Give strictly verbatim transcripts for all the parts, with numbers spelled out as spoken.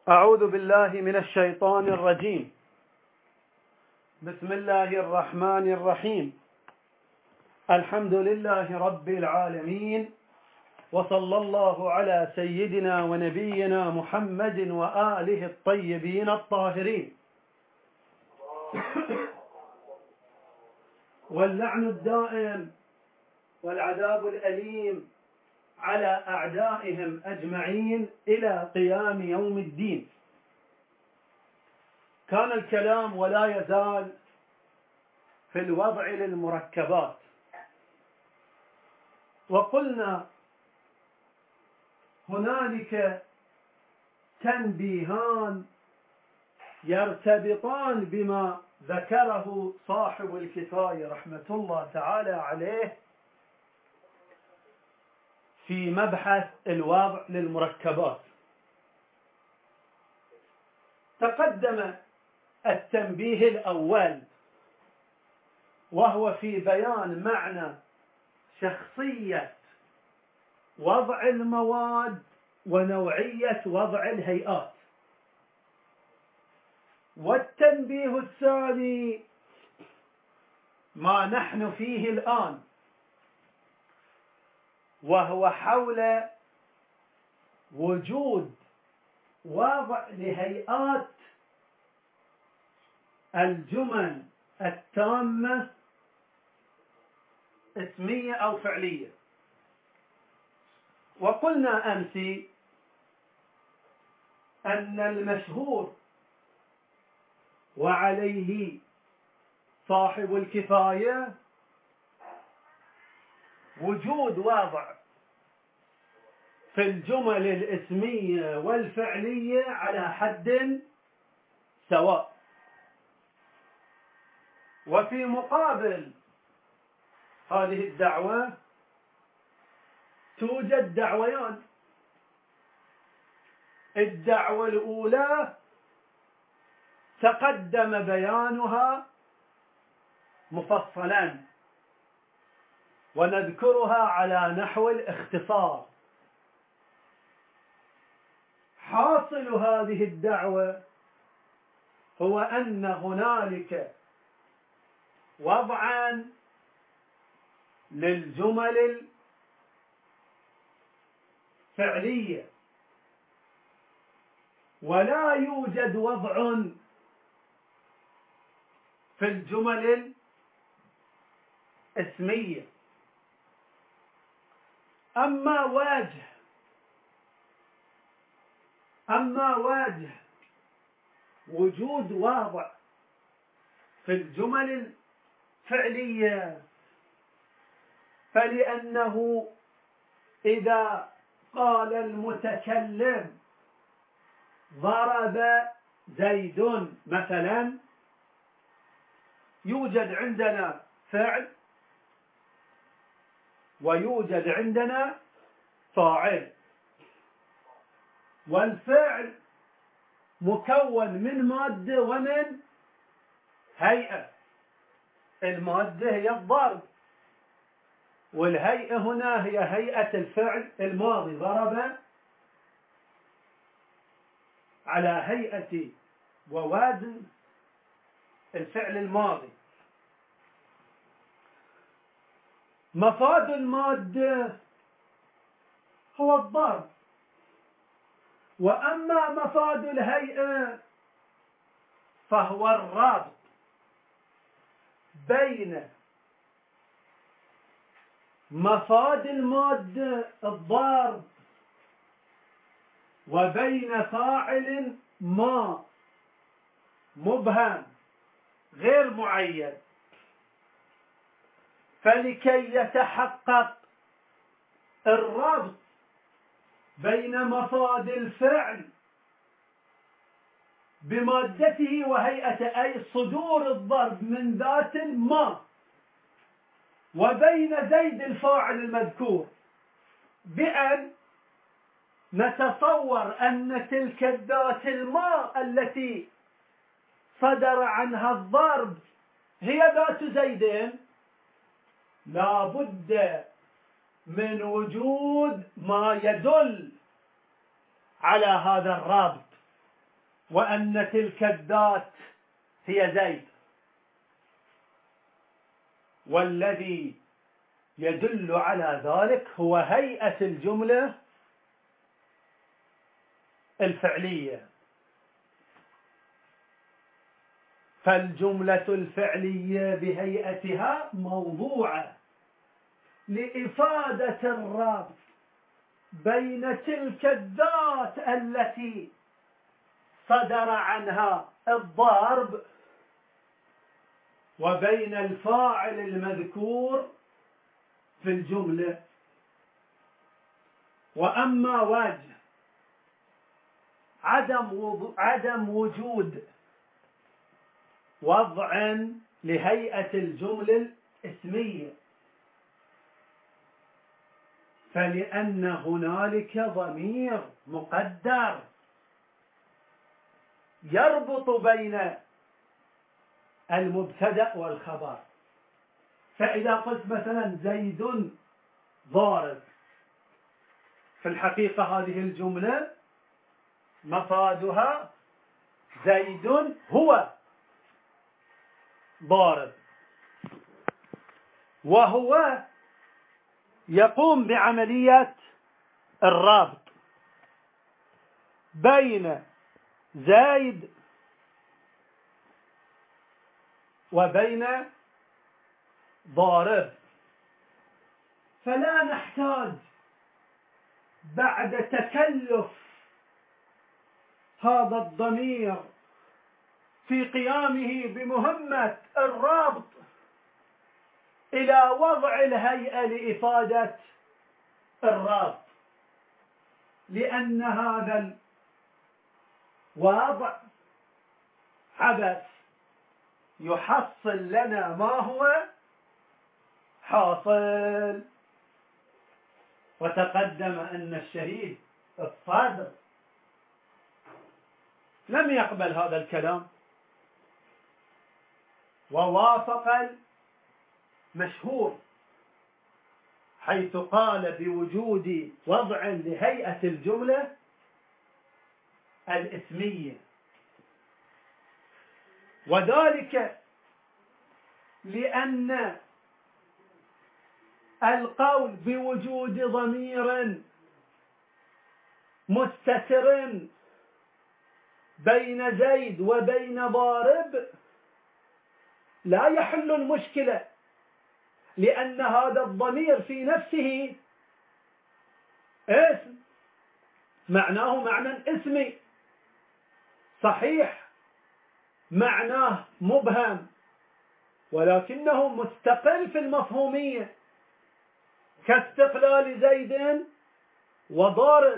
أعوذ بالله من الشيطان الرجيم. بسم الله الرحمن الرحيم. الحمد لله رب العالمين، وصلى الله على سيدنا ونبينا محمد وآله الطيبين الطاهرين. واللعن الدائم والعذاب الأليم على أعدائهم أجمعين إلى قيام يوم الدين. كان الكلام ولا يزال في الوضع للمركبات، وقلنا هنالك تنبيهان يرتبطان بما ذكره صاحب الكفاية رحمة الله تعالى عليه في مبحث الوضع للمركبات. تقدم التنبيه الأول وهو في بيان معنى شخصية وضع المواد ونوعية وضع الهيئات. والتنبيه الثاني ما نحن فيه الآن، وهو حول وجود وضع لهيئات الجمل التامة اسمية أو فعلية. وقلنا أمس أن المشهور وعليه صاحب الكفاية وجود وضع في الجمل الاسمية والفعلية على حد سواء. وفي مقابل هذه الدعوة توجد دعويان. الدعوة الأولى تقدم بيانها مفصلا ونذكرها على نحو الاختصار. حاصل هذه الدعوة هو أن هنالك وضعا للجمل الفعلية، ولا يوجد وضع في الجمل الاسمية. أما وجه أما وجه وجود وضع في الجمل الفعلية فلأنه إذا قال المتكلم ضرب زيد مثلا، يوجد عندنا فعل ويوجد عندنا فاعل، والفعل مكون من مادة ومن هيئة. المادة هي الضرب، والهيئة هنا هي هيئة الفعل الماضي، ضرب على هيئة ووزن الفعل الماضي. مفاد المادة هو الضرب، وأما مفاد الهيئة فهو الربط بين مفاد المادة الضرب وبين فاعل ما مبهم غير معين. فلكي يتحقق الربط بين مفاد الفعل بمادته وهيئته، أي صدور الضرب من ذات ما، وبين زيد الفاعل المذكور، بأن نتصور أن تلك الذات الماء التي صدر عنها الضرب هي ذات زيد، لا بد من وجود ما يدل على هذا الرابط. وأن تلك الذات هي زيد، والذي يدل على ذلك هو هيئة الجملة الفعلية. فالجملة الفعلية بهيئتها موضوعة لإفادة الربط بين تلك الذات التي صدر عنها الضرب وبين الفاعل المذكور في الجملة. وأما وجه عدم عدم وجود وضع لهيئة الجملة الاسمية، فلأن هنالك ضمير مقدر يربط بين المبتدأ والخبر. فإذا قلت مثلا زيد ضارب، في الحقيقة هذه الجملة مفادها زيد هو ضارب، وهو يقوم بعملية الربط بين زيد وبين ضارب. فلا نحتاج بعد تكلف هذا الضمير في قيامه بمهمة الربط إلى وضع الهيئة لإفادة الربط، لأن هذا الوضع عبث يحصل لنا ما هو حاصل. وتقدم أن الشهيد الصادق لم يقبل هذا الكلام، ووافق المشهور حيث قال بوجود وضع لهيئة الجملة الاسمية، وذلك لأن القول بوجود ضمير مستتر بين زيد وبين ضارب لا يحل المشكلة، لأن هذا الضمير في نفسه اسم، معناه معنى اسمي صحيح، معناه مبهم، ولكنه مستقل في المفهومية كاستقلال زيد وضارب.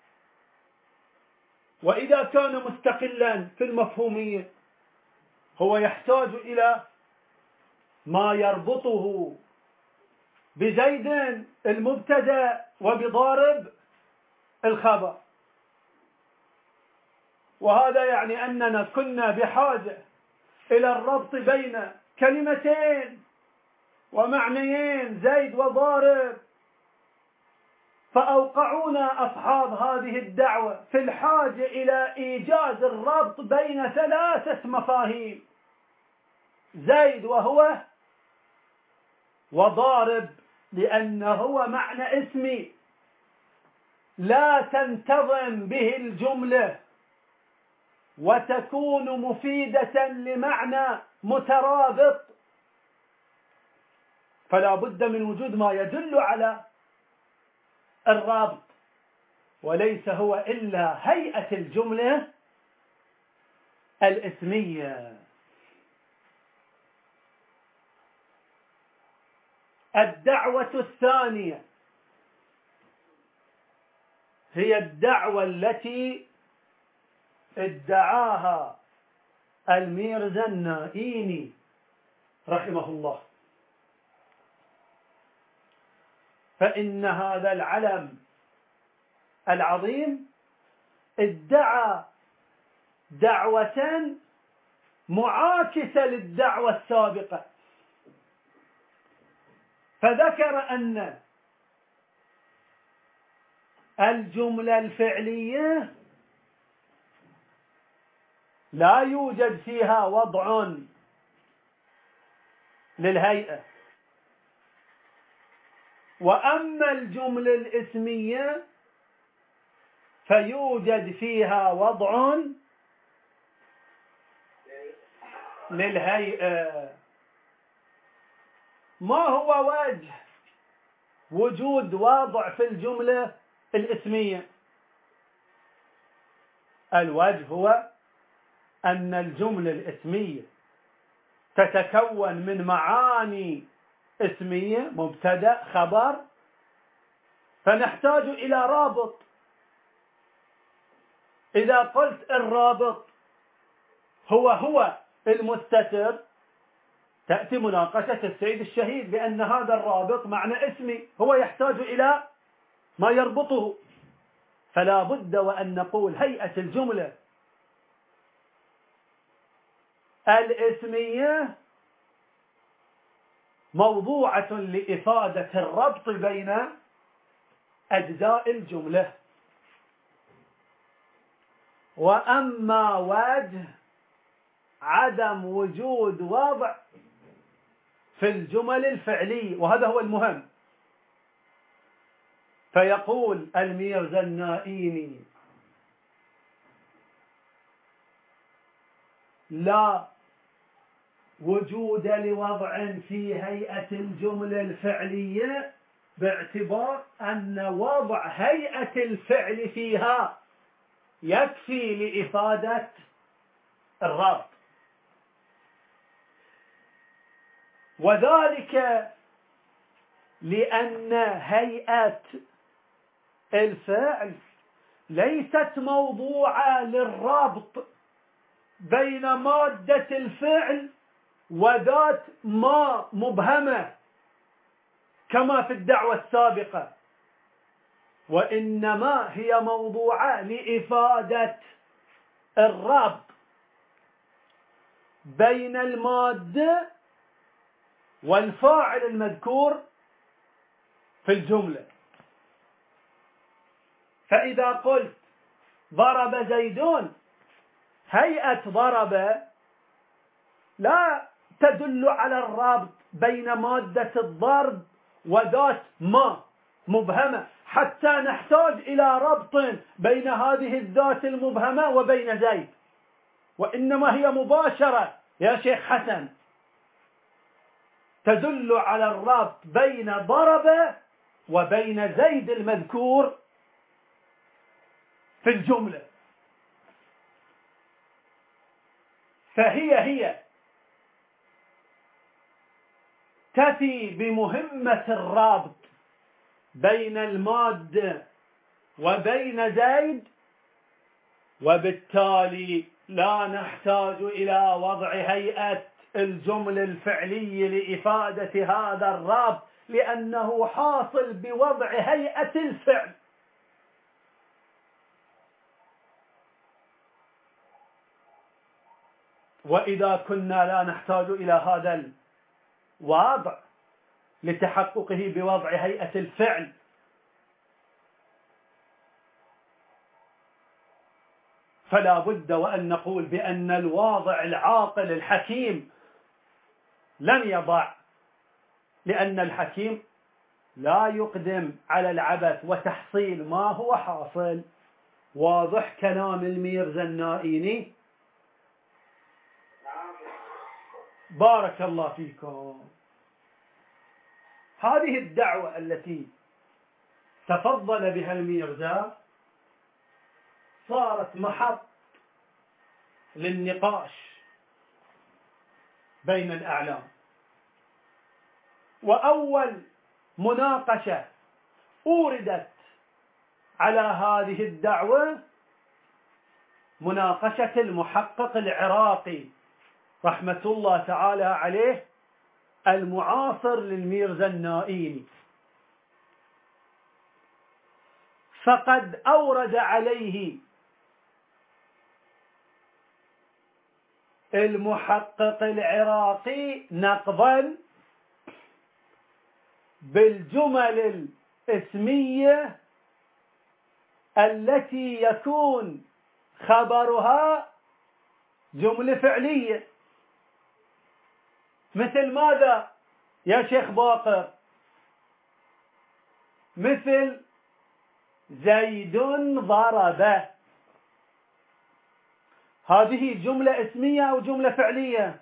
وإذا كان مستقلا في المفهومية هو يحتاج إلى ما يربطه بزيد المبتدأ وبضارب الخبر. وهذا يعني أننا كنا بحاجة إلى الربط بين كلمتين ومعنيين زيد وضارب، فأوقعونا أصحاب هذه الدعوة في الحاجة إلى إيجاد الربط بين ثلاثة مفاهيم: زيد وهو وضارب، لأنه هو معنى اسمي لا تنتظم به الجملة وتكون مفيدة لمعنى مترابط، فلا بد من وجود ما يدل على الرابط، وليس هو إلا هيئة الجملة الاسمية. الدعوة الثانية هي الدعوة التي ادعاها الميرزا النائيني رحمه الله، فإن هذا العلم العظيم ادعى دعوة معاكسة للدعوة السابقة، فذكر أن الجملة الفعلية لا يوجد فيها وضع للهيئة. وأما الجملة الاسمية فيوجد فيها وضع للهيئة. ما هو وجه وجود وضع في الجملة الاسمية؟ الوجه هو أن الجملة الاسمية تتكون من معاني اسمية، مبتدأ خبر، فنحتاج إلى رابط. إذا قلت الرابط هو هو المستتر، تأتي مناقشة السيد الشهيد بأن هذا الرابط معنى اسمي، هو يحتاج إلى ما يربطه. فلا بد وأن نقول هيئة الجملة الاسمية موضوعة لإفادة الربط بين أجزاء الجملة. وأما وجه عدم وجود وضع في الجمل الفعلية، وهذا هو المهم، فيقول الميرزنائيني: لا وجود لوضع في هيئة الجملة الفعلية، باعتبار أن وضع هيئة الفعل فيها يكفي لإفادة الربط. وذلك لأن هيئة الفعل ليست موضوعة للربط بين مادة الفعل وذات ما مبهمة كما في الدعوة السابقة، وإنما هي موضوعة لإفادة الربط بين المادة والفاعل المذكور في الجملة. فإذا قلت ضرب زيدون، هيئة ضرب لا تدل على الرابط بين مادة الضرب وذات ما مبهمة حتى نحتاج إلى ربط بين هذه الذات المبهمة وبين زيد، وإنما هي مباشرة يا شيخ حسن تدل على الربط بين ضرب وبين زيد المذكور في الجملة. فهي هي تفي بمهمة الرابط بين المادة وبين زيد، وبالتالي لا نحتاج إلى وضع هيئة الجملة الفعلية لإفادة هذا الرابط، لأنه حاصل بوضع هيئة الفعل. وإذا كنا لا نحتاج إلى هذا الوضع لتحققه بوضع هيئة الفعل، فلا بد وأن نقول بأن الواضع العاقل الحكيم لن يضع، لأن الحكيم لا يقدم على العبث وتحصيل ما هو حاصل. واضح كلام الميرزنائيني؟ بارك الله فيكم. هذه الدعوة التي تفضل بها الميرزا صارت محط للنقاش بين الأعلام. وأول مناقشة أوردت على هذه الدعوة مناقشة المحقق العراقي رحمة الله تعالى عليه المعاصر للميرزنائيني، فقد أورد عليه المحقق العراقي نقضا بالجمل الاسمية التي يكون خبرها جملة فعلية. مثل ماذا يا شيخ باقر؟ مثل زيد ضرب، هذه جملة اسمية أو جملة فعلية؟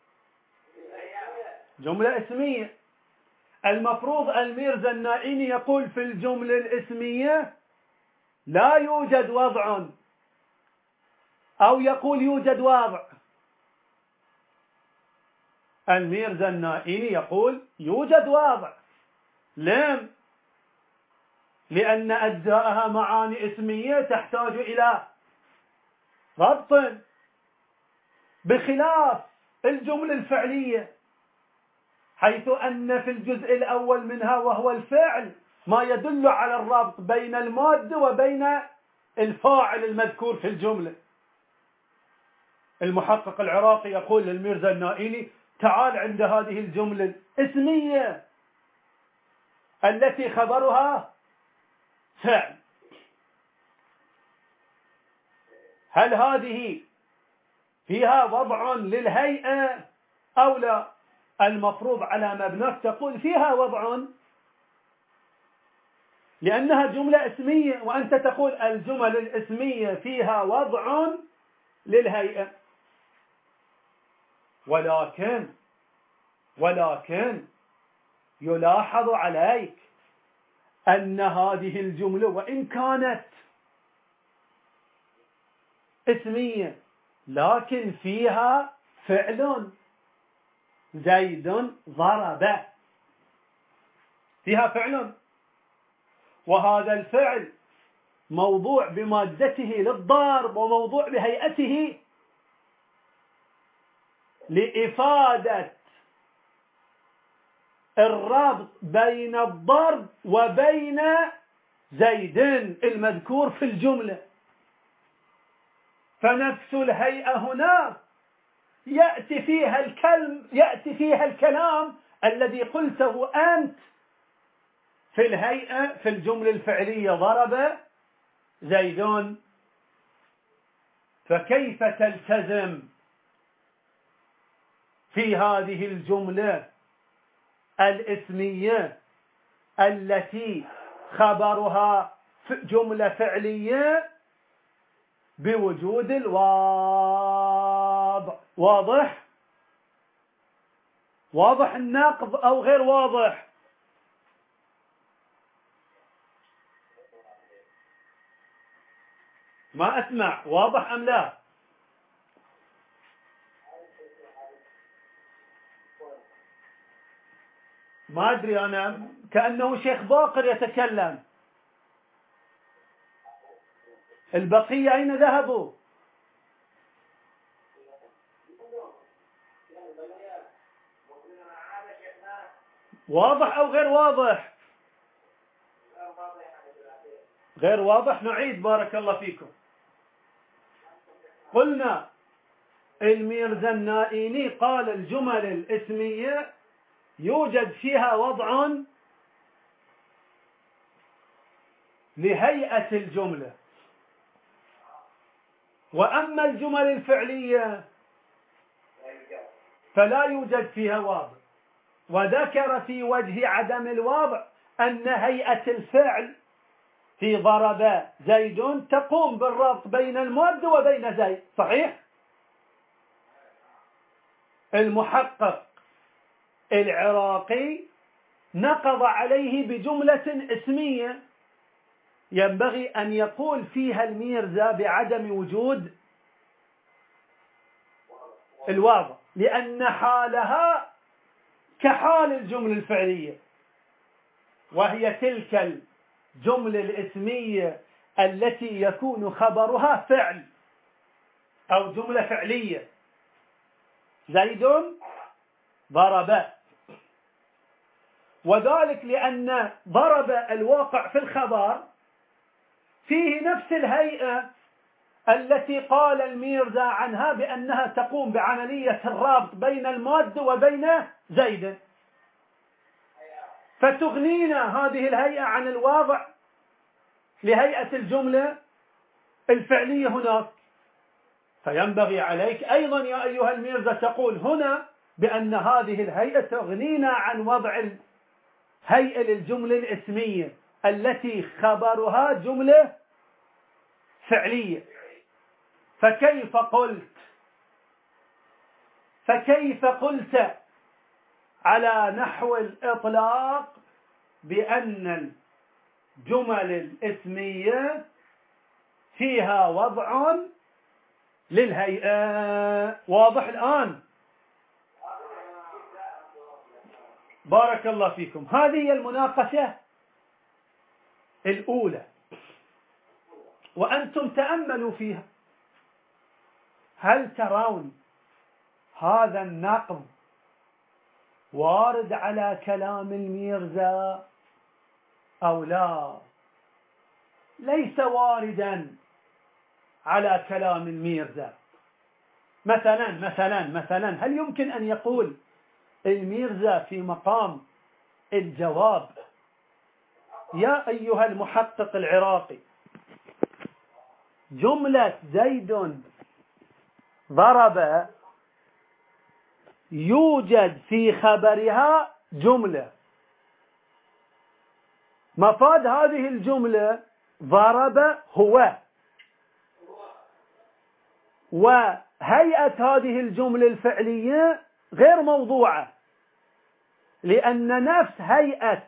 جملة اسمية. المفروض الميرزا النائيني يقول في الجملة الاسمية لا يوجد وضع، أو يقول يوجد وضع. الميرزا النائيني يقول يوجد وضع. لم لأن أجزاءها معاني اسمية تحتاج إلى ربط، بخلاف الجملة الفعلية، حيث أن في الجزء الأول منها وهو الفعل ما يدل على الربط بين المادة وبين الفاعل المذكور في الجملة. المحقق العراقي يقول للميرزا النائيني تعال عند هذه الجملة الاسمية التي خبرها فعل، هل هذه فيها وضع للهيئة أو لا؟ المفروض على مبناك تقول فيها وضع، لأنها جملة اسمية، وأنت تقول الجمل الاسمية فيها وضع للهيئة. ولكن ولكن يلاحظ عليك أن هذه الجملة وإن كانت اسمية لكن فيها فعل، زيد ضرب، فيها فعل، وهذا الفعل موضوع بمادته للضرب وموضوع بهيئته لإفادة الربط بين الضرب وبين زيد المذكور في الجملة. فنفس الهيئة هنا يأتي فيها الكلم يأتي فيها الكلام الذي قلته أنت في الهيئة في الجملة الفعلية ضرب زيد. فكيف تلتزم في هذه الجملة الاسمية التي خبرها جملة فعلية بوجود الواضع؟ واضح؟ واضح النقض أو غير واضح؟ ما أسمع، واضح أم لا؟ ما أدري، أنا كأنه شيخ باقر يتكلم. البقية أين ذهبوا؟ واضح أو غير واضح؟ غير واضح، نعيد بارك الله فيكم. قلنا الميرزا النائيني قال الجمل الاسمية يوجد فيها وضع لهيئة الجملة، وأما الجمل الفعلية فلا يوجد فيها وضع. وذكر في وجه عدم الوضع أن هيئة الفعل في ضرب زيد تقوم بالربط بين الماد وبين زيد. صحيح؟ المحقق العراقي نقض عليه بجملة اسمية ينبغي أن يقول فيها الميرزا بعدم وجود الواضع، لأن حالها كحال الجملة الفعلية، وهي تلك الجملة الاسمية التي يكون خبرها فعل أو جملة فعلية. زيد ضرب، وذلك لأن ضرب الواقع في الخبر فيه نفس الهيئة التي قال الميرزا عنها بأنها تقوم بعملية الربط بين المادة وبين زيد، فتغنينا هذه الهيئة عن الواضع لهيئة الجملة الفعلية هناك. فينبغي عليك أيضا يا أيها الميرزا تقول هنا بأن هذه الهيئة تغنينا عن وضع الهيئة للجملة الاسمية التي خبرها جملة فعلية. فكيف قلت فكيف قلت على نحو الإطلاق بأن الجمل الاسمية فيها وضع للهيئة؟ واضح الآن؟ بارك الله فيكم. هذه هي المناقشة الأولى، وأنتم تأملوا فيها. هل ترون هذا النقد وارد على كلام الميرزا أو لا؟ ليس واردا على كلام الميرزا. مثلا مثلا مثلا هل يمكن أن يقول الميرزا في مقام الجواب يا أيها المحقق العراقي جملة زيد ضرب يوجد في خبرها جملة، مفاد هذه الجملة ضرب هو، وهيئة هذه الجملة الفعلية غير موضوعة، لأن نفس هيئة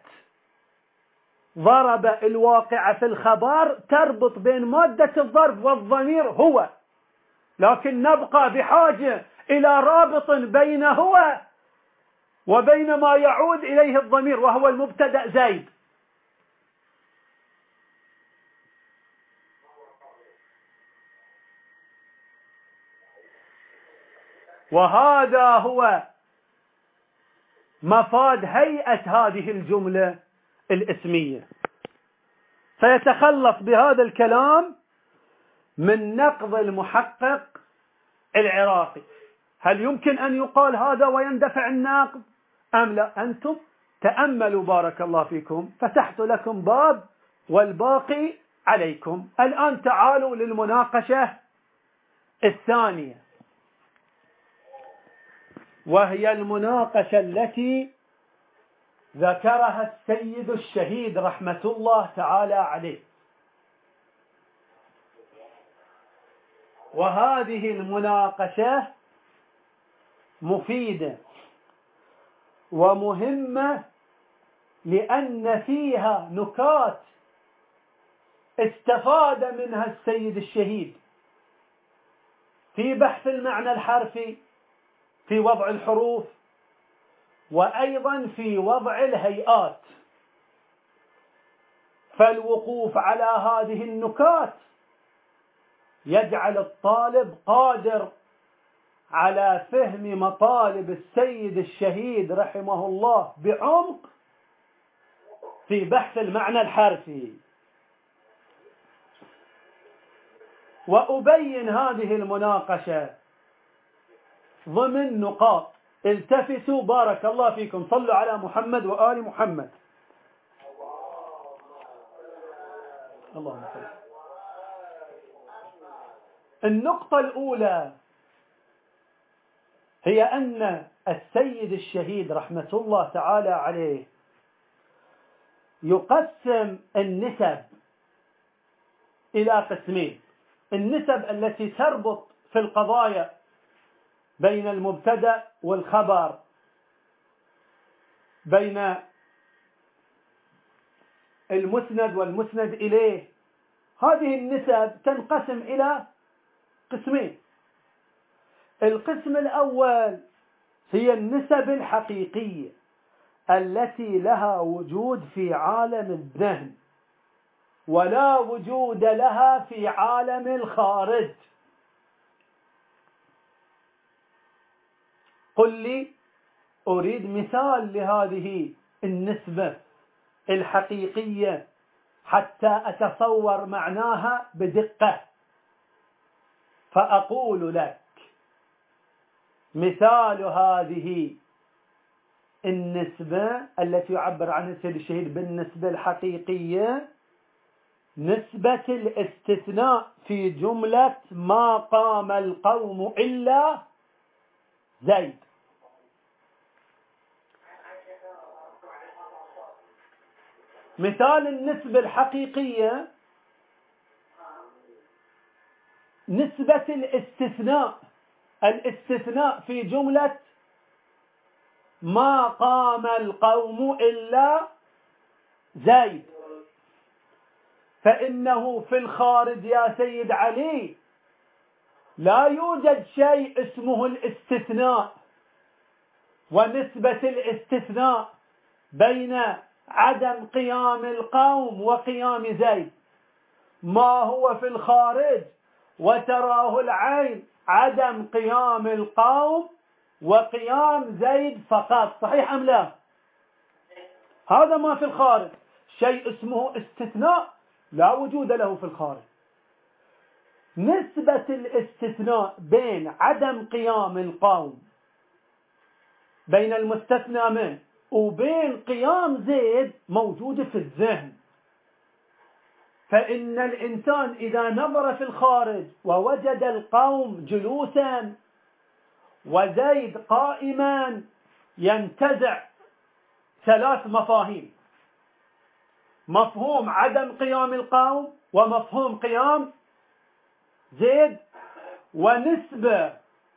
ضرب الواقعة في الخبر تربط بين مادة الضرب والضمير هو، لكن نبقى بحاجة إلى رابط بين هو وبين ما يعود إليه الضمير وهو المبتدأ زيد. وهذا هو مفاد هيئة هذه الجملة الاسمية. فيتخلص بهذا الكلام من نقض المحقق العراقي. هل يمكن أن يقال هذا ويندفع الناقض أم لا؟ أنتم تأملوا بارك الله فيكم، فتحت لكم باب والباقي عليكم. الآن تعالوا للمناقشة الثانية، وهي المناقشة التي ذكرها السيد الشهيد رحمة الله تعالى عليه. وهذه المناقشة مفيدة ومهمة لأن فيها نكات استفاد منها السيد الشهيد في بحث المعنى الحرفي في وضع الحروف، وأيضا في وضع الهيئات. فالوقوف على هذه النكات يجعل الطالب قادر على فهم مطالب السيد الشهيد رحمه الله بعمق في بحث المعنى الحرفي. وأبين هذه المناقشة ضمن نقاط. التفتوا بارك الله فيكم، صلوا على محمد وآل محمد. اللهم صل. النقطة الأولى هي أن السيد الشهيد رحمة الله تعالى عليه يقسم النسب إلى قسمين: النسب التي تربط في القضايا بين المبتدأ والخبر، بين المسند والمسند إليه. هذه النسب تنقسم إلى قسمين. القسم الأول هي النسب الحقيقية التي لها وجود في عالم الذهن ولا وجود لها في عالم الخارج. قل لي، أريد مثال لهذه النسبة الحقيقية حتى أتصور معناها بدقة، فأقول لك مثال هذه النسبة التي يعبر عنها السيد الشهيد بالنسبة الحقيقية: نسبة الاستثناء في جملة ما قام القوم إلا زيد. مثال النسبة الحقيقية نسبة الاستثناء الاستثناء في جملة ما قام القوم إلا زيد، فإنه في الخارج يا سيد علي لا يوجد شيء اسمه الاستثناء، ونسبة الاستثناء بين عدم قيام القوم وقيام زيد ما هو في الخارج وتراه العين عدم قيام القوم وقيام زيد فقط، صحيح أم لا؟ هذا ما في الخارج. شيء اسمه استثناء لا وجود له في الخارج. نسبة الاستثناء بين عدم قيام القوم بين المستثنى منه وبين قيام زيد موجودة في الذهن. فإن الإنسان إذا نظر في الخارج ووجد القوم جلوسا وزيد قائما ينتزع ثلاث مفاهيم: مفهوم عدم قيام القوم، ومفهوم قيام زيد، ونسبة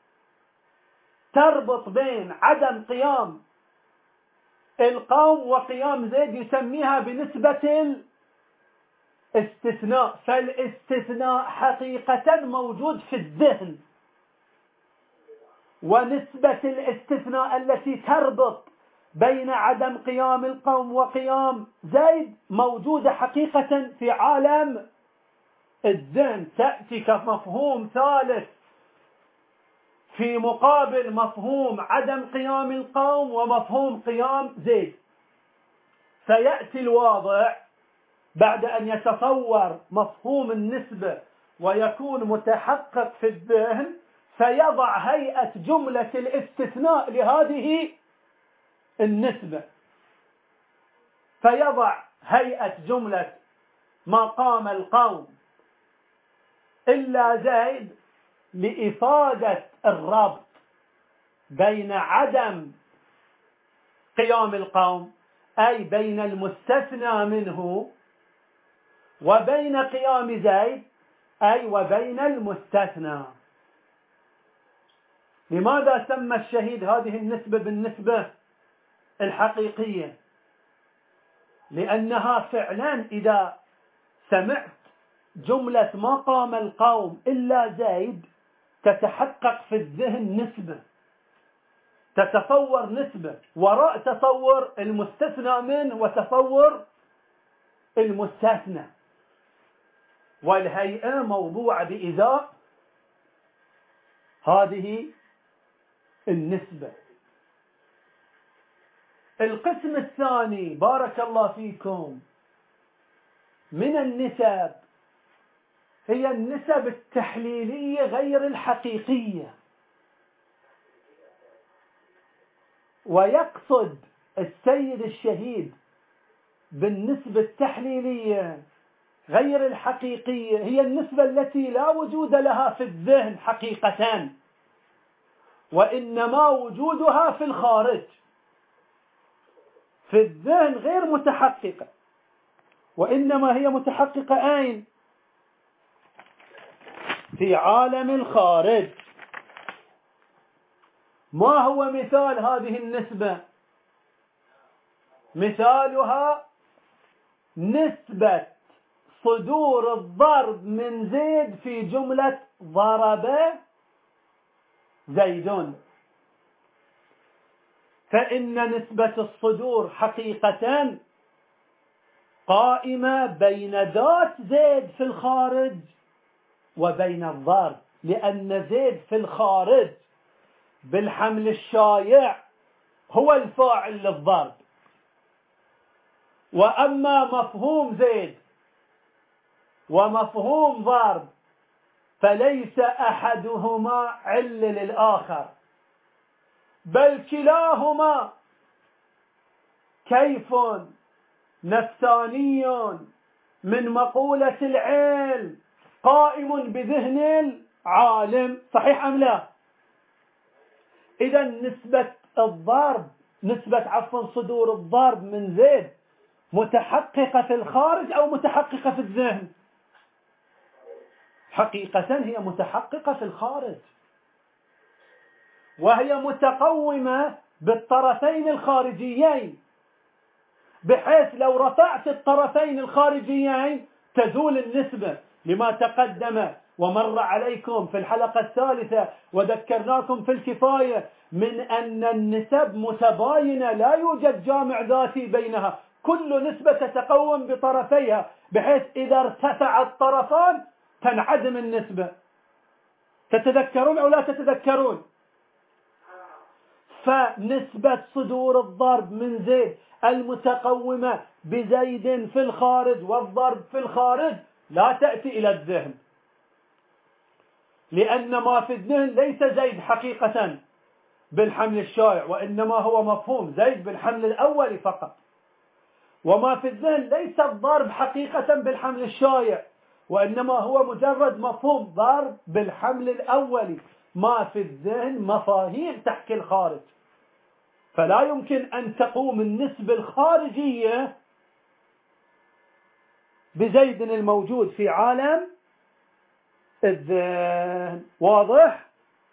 تربط بين عدم قيام القوم وقيام زيد يسميها بنسبة الاستثناء. فالاستثناء حقيقة موجود في الذهن، ونسبة الاستثناء التي تربط بين عدم قيام القوم وقيام زيد موجودة حقيقة في عالم الذهن، تأتي كمفهوم ثالث في مقابل مفهوم عدم قيام القوم ومفهوم قيام زيد. فيأتي الواضع بعد أن يتصور مفهوم النسبة ويكون متحقق في الذهن، فيضع هيئة جملة الاستثناء لهذه النسبة، فيضع هيئة جملة ما قام القوم إلا زيد لإفادة الربط بين عدم قيام القوم، أي بين المستثنى منه، وبين قيام زيد، أي وبين المستثنى. لماذا سمى الشهيد هذه النسبة بالنسبة الحقيقية؟ لأنها فعلا إذا سمعت جملة ما قام القوم إلا زيد تتحقق في الذهن نسبة، تتصور نسبة وراء تصور المستثنى منه وتصور المستثنى، والهيئة موضوعة بإزاء هذه النسبة. القسم الثاني بارك الله فيكم من النسب هي النسب التحليلية غير الحقيقية. ويقصد السيد الشهيد بالنسبة التحليلية غير الحقيقية هي النسبة التي لا وجود لها في الذهن حقيقة، وإنما وجودها في الخارج. في الذهن غير متحققة، وإنما هي متحققة أين؟ في عالم الخارج. ما هو مثال هذه النسبة؟ مثالها نسبة صدور الضرب من زيد في جملة ضرب زيد. فإن نسبة الصدور حقيقة قائمة بين ذات زيد في الخارج وبين الضرب، لأن زيد في الخارج بالحمل الشايع هو الفاعل للضرب، وأما مفهوم زيد ومفهوم ضرب فليس أحدهما عل للآخر، بل كلاهما كيف نفساني من مقولة العلم قائم بذهن العالم، صحيح أم لا؟ إذا نسبة الضرب نسبة عفوا صدور الضرب من زيد متحققة في الخارج أو متحققة في الذهن؟ حقيقة هي متحققة في الخارج، وهي متقومة بالطرفين الخارجيين، بحيث لو رفعت الطرفين الخارجيين تزول النسبة، لما تقدم ومر عليكم في الحلقة الثالثة وذكرناكم في الكفاية من أن النسب متباينة، لا يوجد جامع ذاتي بينها، كل نسبة تتقوم بطرفيها، بحيث إذا ارتفع الطرفان تنعدم النسبة. تتذكرون أو لا تتذكرون؟ فنسبة صدور الضرب من زيد المتقومة بزيد في الخارج والضرب في الخارج لا تأتي إلى الذهن، لأن ما في الذهن ليس زيد حقيقة بالحمل الشائع، وإنما هو مفهوم زيد بالحمل الأول فقط. وما في الذهن ليس الضرب حقيقة بالحمل الشائع، وإنما هو مجرد مفهوم ضرب بالحمل الأول. ما في الذهن مفاهيم تحكي الخارج، فلا يمكن أن تقوم النسبة الخارجية بزيد الموجود في عالم الذهن. واضح؟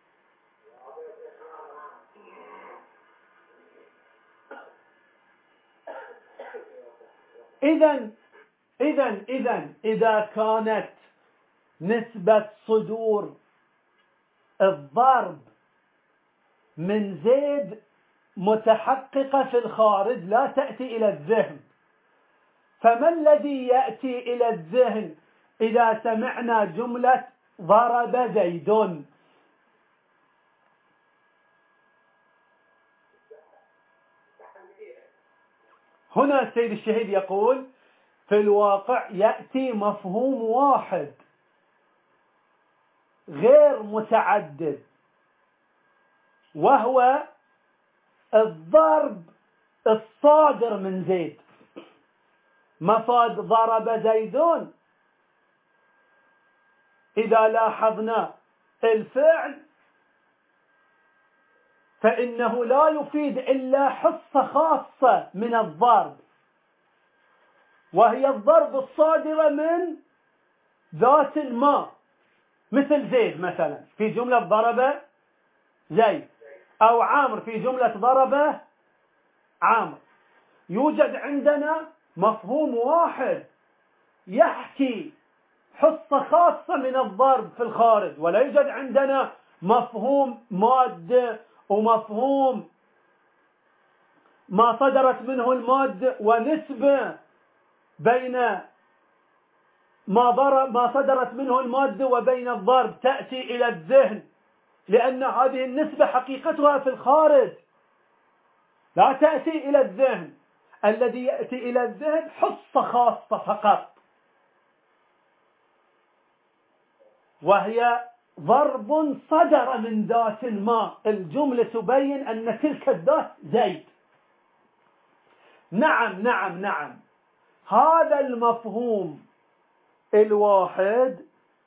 إذن إذن إذن إذا كانت نسبة صدور الضرب من زيد متحققة في الخارج لا تأتي إلى الذهن، فما الذي يأتي إلى الذهن إذا سمعنا جملة ضرب زيد؟ هنا السيد الشهيد يقول في الواقع يأتي مفهوم واحد غير متعدد، وهو الضرب الصادر من زيد. مفاد ضرب زيدون إذا لاحظنا الفعل فإنه لا يفيد إلا حصة خاصة من الضرب، وهي الضرب الصادرة من ذات ما، مثل زيد مثلا في جملة ضرب زيد، أو عامر في جملة ضرب عامر. يوجد عندنا مفهوم واحد يحكي حصة خاصة من الضرب في الخارج، ولا يوجد عندنا مفهوم مادة ومفهوم ما صدرت منه المادة ونسبة بين ما ضرب ما صدرت منه المادة وبين الضرب تأتي إلى الذهن، لأن هذه النسبة حقيقتها في الخارج لا تأتي إلى الذهن. الذي يأتي إلى الذهن حصة خاصة فقط، وهي ضرب صدر من ذات ما، الجملة تبين أن تلك الذات زيد. نعم نعم نعم هذا المفهوم الواحد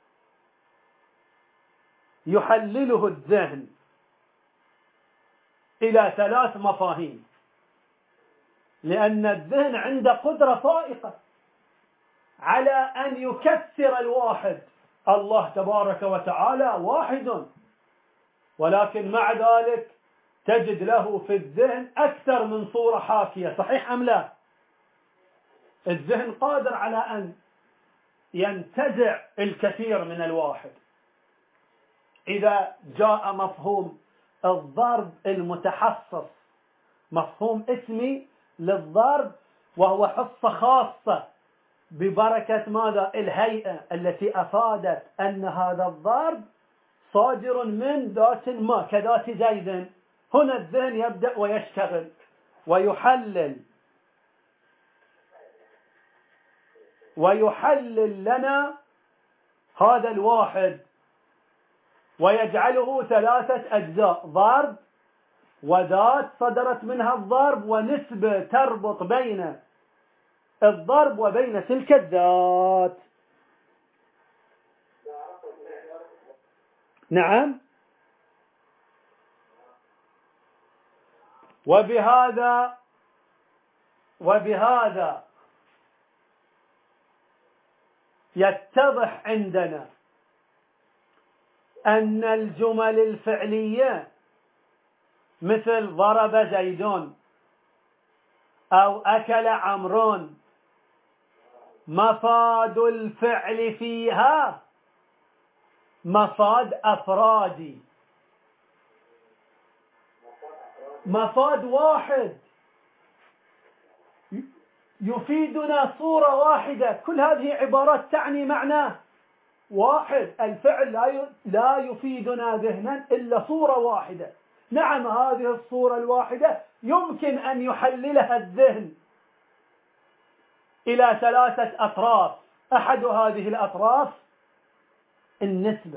يحلله الذهن إلى ثلاث مفاهيم، لأن الذهن عنده قدرة فائقة على أن يكسر الواحد. الله تبارك وتعالى واحد، ولكن مع ذلك تجد له في الذهن أكثر من صورة حاكية، صحيح أم لا؟ الذهن قادر على أن ينتزع الكثير من الواحد. إذا جاء مفهوم الضرب المتحصص، مفهوم اسمي للضرب، وهو حصة خاصة ببركة ماذا؟ الهيئة التي أفادت أن هذا الضرب صادر من ذات ما كذات زيد. هنا الذهن يبدأ ويشتغل ويحلل ويحلل لنا هذا الواحد ويجعله ثلاثة أجزاء: ضرب، وذات صدرت منها الضرب، ونسبة تربط بين الضرب وبين تلك الذات. نعم. وبهذا وبهذا يتضح عندنا أن الجمل الفعلية مثل ضرب زيد أو أكل عمرو مفاد الفعل فيها مفاد أفرادي، مفاد واحد يفيدنا صورة واحدة. كل هذه عبارات تعني معنى واحد. الفعل لا يفيدنا ذهنا إلا صورة واحدة. نعم، هذه الصورة الواحدة يمكن أن يحللها الذهن إلى ثلاثة أطراف. أحد هذه الأطراف النسبة.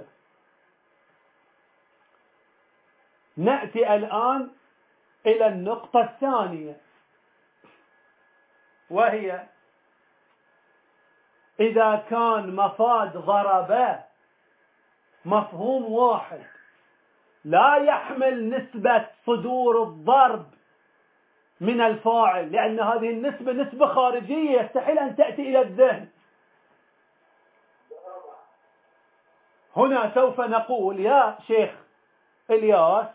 نأتي الآن إلى النقطة الثانية، وهي إذا كان مفاد ضرب مفهوم واحد لا يحمل نسبة صدور الضرب من الفاعل، لأن هذه النسبة نسبة خارجية يستحيل أن تأتي إلى الذهن. هنا سوف نقول يا شيخ إلياس،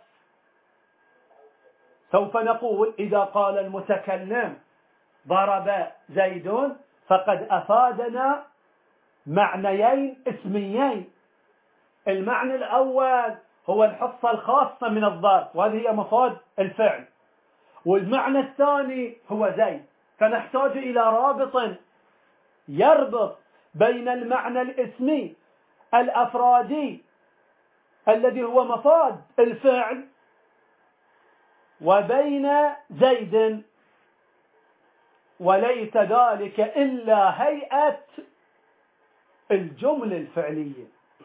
سوف نقول إذا قال المتكلم ضرب زيد فقد أفادنا معنيين اسميين. المعنى الأول هو الحصة الخاصة من الضرب، وهذه هي مفاد الفعل. والمعنى الثاني هو زيد. فنحتاج إلى رابط يربط بين المعنى الاسمي الأفرادي الذي هو مفاد الفعل وبين زيد، وليس ذلك إلا هيئة الجملة الفعلية.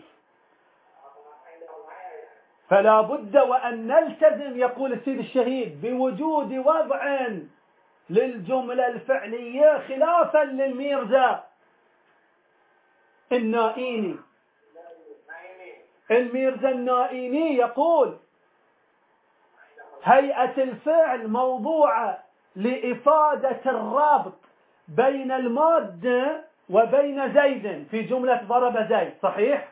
فلا بد وأن نلتزم، يقول السيد الشهيد، بوجود وضع للجملة الفعلية خلافا للميرزا النائيني. الميرزا النائيني يقول هيئة الفعل موضوعة لإفادة الرابط بين المادة وبين زيد في جملة ضرب زيد. صحيح؟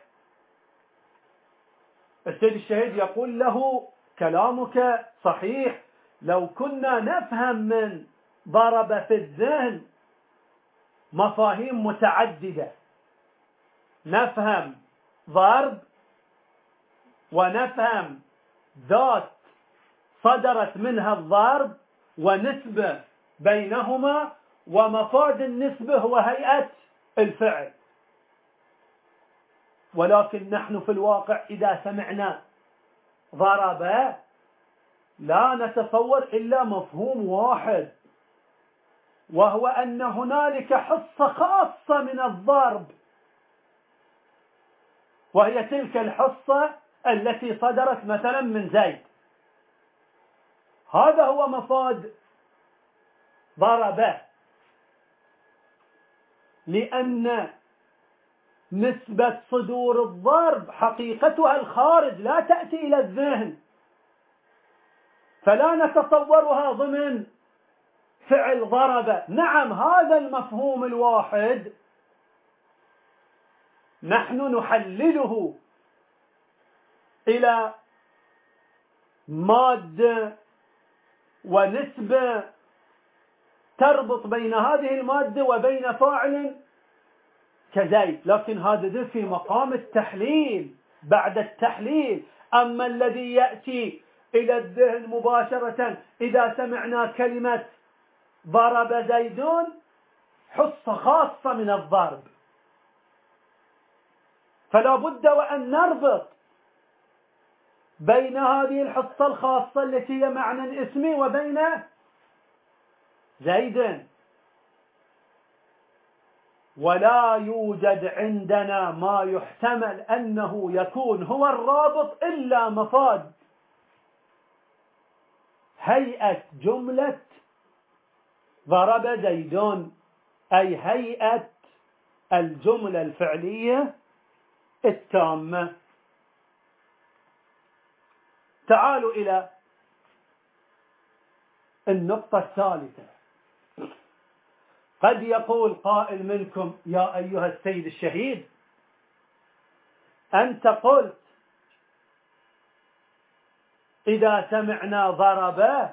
السيد الشهيد يقول له كلامك صحيح، لو كنا نفهم من ضرب في الذهن مفاهيم متعددة، نفهم ضرب ونفهم ذات صدرت منها الضرب ونسبة بينهما، ومفاد النسبة هو هيئة الفعل. ولكن نحن في الواقع إذا سمعنا ضرب لا نتصور إلا مفهوم واحد، وهو أن هنالك حصة خاصة من الضرب، وهي تلك الحصة التي صدرت مثلا من زيد. هذا هو مفاد ضرب، لأن نسبة صدور الضرب حقيقتها الخارج لا تأتي إلى الذهن، فلا نتصورها ضمن فعل ضرب. نعم، هذا المفهوم الواحد نحن نحلله إلى مادة ونسبة تربط بين هذه المادة وبين فاعل كزيد، لكن هذا في مقام التحليل بعد التحليل. أما الذي يأتي إلى الذهن مباشرة إذا سمعنا كلمة ضرب زيدون حصة خاصة من الضرب، فلا بد وأن نربط بين هذه الحصة الخاصة التي هي معنى اسمي وبين زيد. ولا يوجد عندنا ما يحتمل أنه يكون هو الرابط إلا مفاد هيئة جملة ضرب زيدون. أي هيئة الجملة الفعلية التامة. تعالوا إلى النقطة الثالثة. قد يقول قائل منكم: يا أيها السيد الشهيد، أنت قلت إذا سمعنا ضرب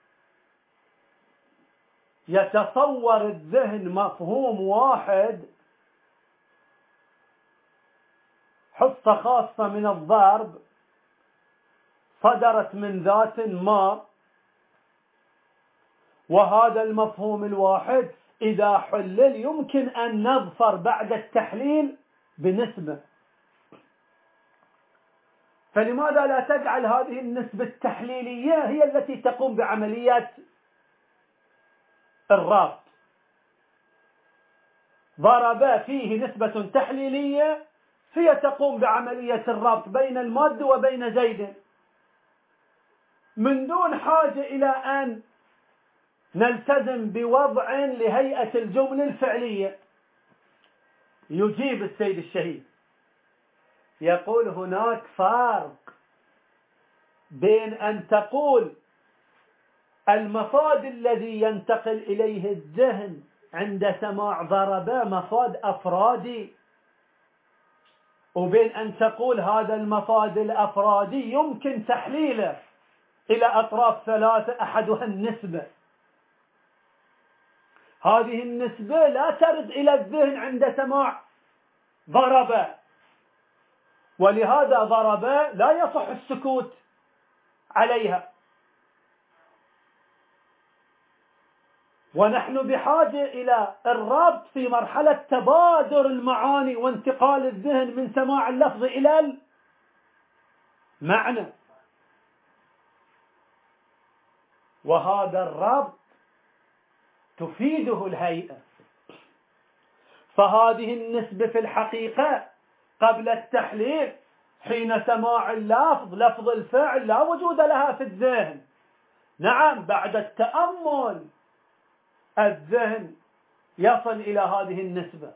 يتصور الذهن مفهوم واحد، حصة خاصة من الضرب صدرت من ذات ما، وهذا المفهوم الواحد إذا حلل يمكن أن نظفر بعد التحليل بنسبة. فلماذا لا تجعل هذه النسبة التحليلية هي التي تقوم بعملية الربط؟ ضرب فيه نسبة تحليلية هي تقوم بعملية الربط بين الماد وبين زيد، من دون حاجة إلى أن نلتزم بوضع لهيئة الجملة الفعلية. يجيب السيد الشهيد يقول: هناك فرق بين أن تقول المفاد الذي ينتقل إليه الذهن عند سماع ضرب مفاد أفرادي، وبين أن تقول هذا المفاد الأفرادي يمكن تحليله إلى أطراف ثلاثة أحدها النسبة. هذه النسبة لا ترد إلى الذهن عند سماع ضرب، ولهذا ضرب لا يصح السكوت عليها. ونحن بحاجة إلى الربط في مرحلة تبادر المعاني وانتقال الذهن من سماع اللفظ إلى المعنى، وهذا الربط تفيده الهيئة. فهذه النسبة في الحقيقة قبل التحليل حين سماع اللفظ لفظ الفعل لا وجود لها في الذهن. نعم، بعد التأمل الذهن يصل إلى هذه النسبة،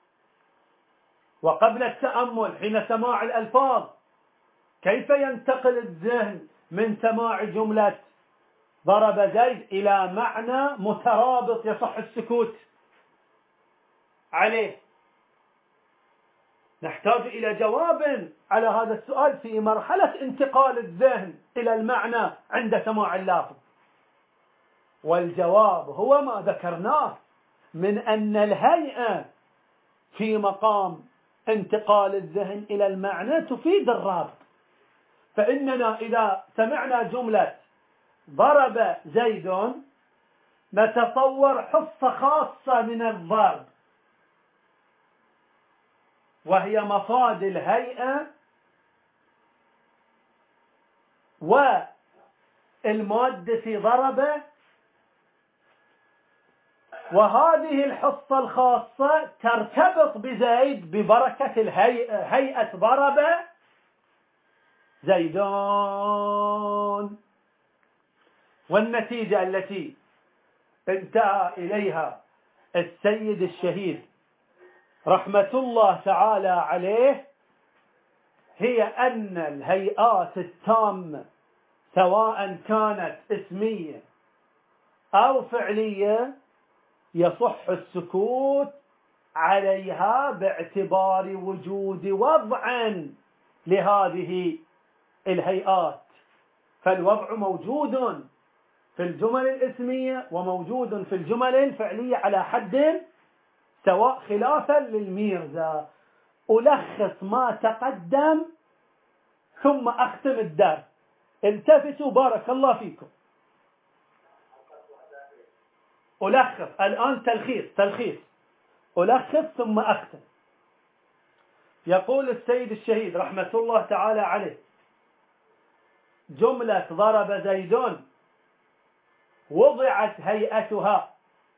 وقبل التأمل حين سماع الألفاظ كيف ينتقل الذهن من سماع جملة ضرب زيد إلى معنى مترابط يصح السكوت عليه؟ نحتاج إلى جواب على هذا السؤال في مرحلة انتقال الذهن إلى المعنى عند سماع اللفظ. والجواب هو ما ذكرناه من أن الهيئة في مقام انتقال الذهن إلى المعنى تفيد الرابط. فإننا إذا سمعنا جملة ضرب زيد نتصور حصة خاصة من الضرب، وهي مفاد الهيئة والمادة في ضرب، وهذه الحصة الخاصة ترتبط بزيد ببركة الهيئة، هيئة ضرب زيدان. والنتيجة التي انتهى إليها السيد الشهيد رحمة الله تعالى عليه هي أن الهيئات التامة سواء كانت اسمية أو فعلية يصح السكوت عليها باعتبار وجود وضع لهذه الهيئات. فالوضع موجود في الجمل الاسمية وموجود في الجمل الفعلية على حد سواء، خلافا للميرزا. ألخص ما تقدم ثم أختم الدرس. التفتوا بارك الله فيكم. ألخص الآن، تلخيص تلخيص ألخص ثم أختم. يقول السيد الشهيد رحمة الله تعالى عليه: جملة ضرب زيدون وضعت هيئتها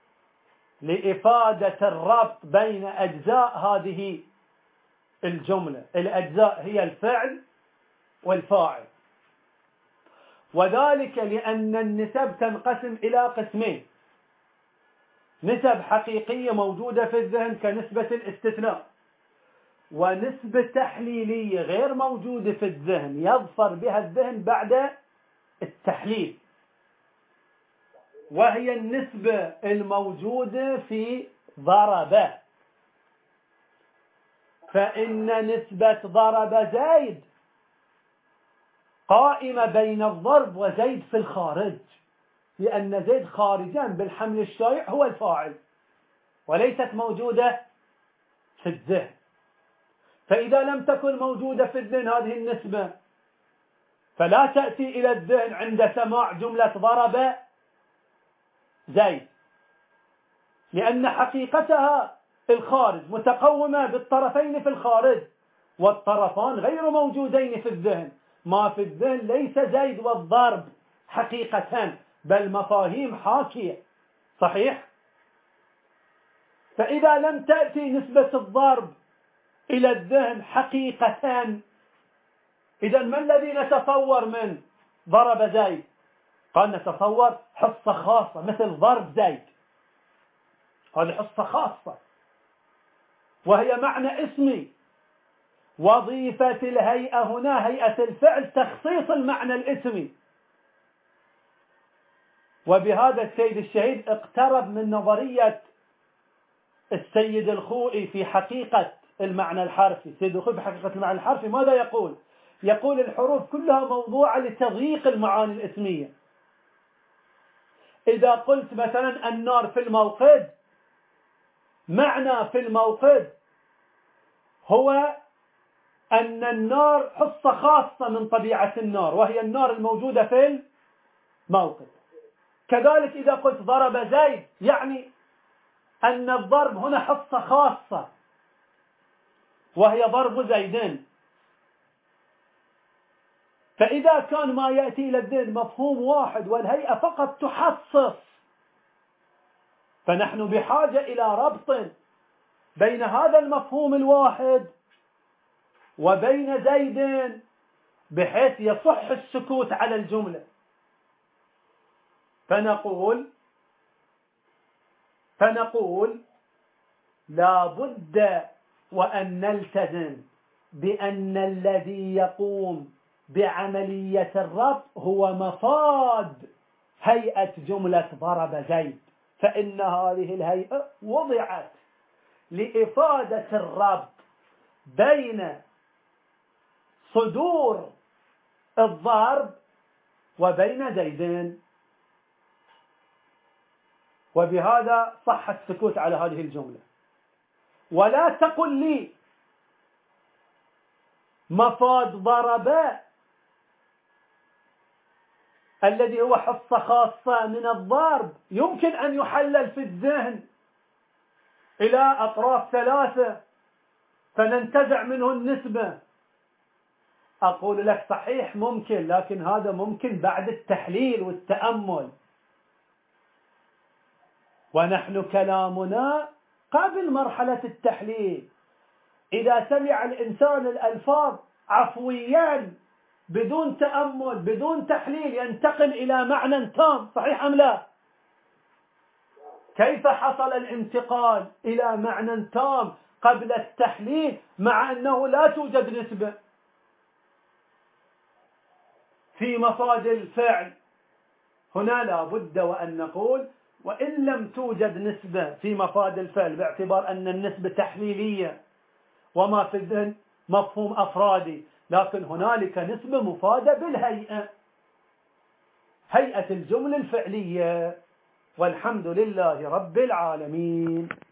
لإفادة الربط بين أجزاء هذه الجملة. الأجزاء هي الفعل والفاعل، وذلك لأن النسب تنقسم إلى قسمين: نسب حقيقية موجودة في الذهن كنسبة الاستثناء، ونسبة تحليلية غير موجودة في الذهن يظفر بها الذهن بعد التحليل، وهي النسبة الموجودة في ضرب. فإن نسبة ضرب زيد قائمة بين الضرب وزيد في الخارج، لأن زيد خارجا بالحمل الشائع هو الفاعل، وليست موجودة في الذهن. فإذا لم تكن موجودة في الذهن هذه النسبة، فلا تأتي إلى الذهن عند سماع جملة ضرب زيد، لأن حقيقتها الخارج متقومة بالطرفين في الخارج، والطرفان غير موجودين في الذهن. ما في الذهن ليس زيد والضرب حقيقة، بل مفاهيم حاكية. صحيح؟ فإذا لم تأتي نسبة الضرب إلى الذهن حقيقة، إذا ما الذي نتصور من ضرب زيد؟ قال نتصور حصة خاصة مثل ضرب زيد، هذه حصة خاصة وهي معنى اسمي. وظيفة الهيئة هنا هيئة الفعل تخصيص المعنى الاسمي. وبهذا السيد الشهيد اقترب من نظرية السيد الخوئي في حقيقة المعنى الحرفي. السيد الخوئي في حقيقة المعنى الحرفي ماذا يقول؟ يقول الحروف كلها موضوعة لتضييق المعاني الاسمية. إذا قلت مثلا النار في الموقد، معنى في الموقد هو أن النار حصة خاصة من طبيعة النار، وهي النار الموجودة في الموقد. كذلك إذا قلت ضرب زيد، يعني أن الضرب هنا حصة خاصة وهي ضرب زيدين. فإذا كان ما يأتي إلى الذهن مفهوم واحد والهيئة فقط تحصص، فنحن بحاجة إلى ربط بين هذا المفهوم الواحد وبين زيد بحيث يصح السكوت على الجملة. فنقول فنقول لا بد وأن نلتزم بأن الذي يقوم بعملية الربط هو مفاد هيئة جملة ضرب زيد، فإن هذه الهيئة وضعت لإفادة الربط بين صدور الضرب وبين زيدين، وبهذا صح السكوت على هذه الجملة. ولا تقل لي مفاد ضرب الذي هو حصة خاصة من الضرب يمكن أن يحلل في الذهن إلى أطراف ثلاثة فننتزع منه النسبة. أقول لك صحيح ممكن، لكن هذا ممكن بعد التحليل والتأمل، ونحن كلامنا قبل مرحلة التحليل. إذا سمع الإنسان الألفاظ عفويا بدون تأمل بدون تحليل ينتقل إلى معنى تام، صحيح أم لا؟ كيف حصل الانتقال إلى معنى تام قبل التحليل مع أنه لا توجد نسبة في مفاد الفعل؟ هنا لا بد وأن نقول وإن لم توجد نسبة في مفاد الفعل باعتبار أن النسبة تحليلية وما في الذهن مفهوم أفرادي، لكن هنالك نسبة مفادة بالهيئة، هيئة الجملة الفعلية. والحمد لله رب العالمين.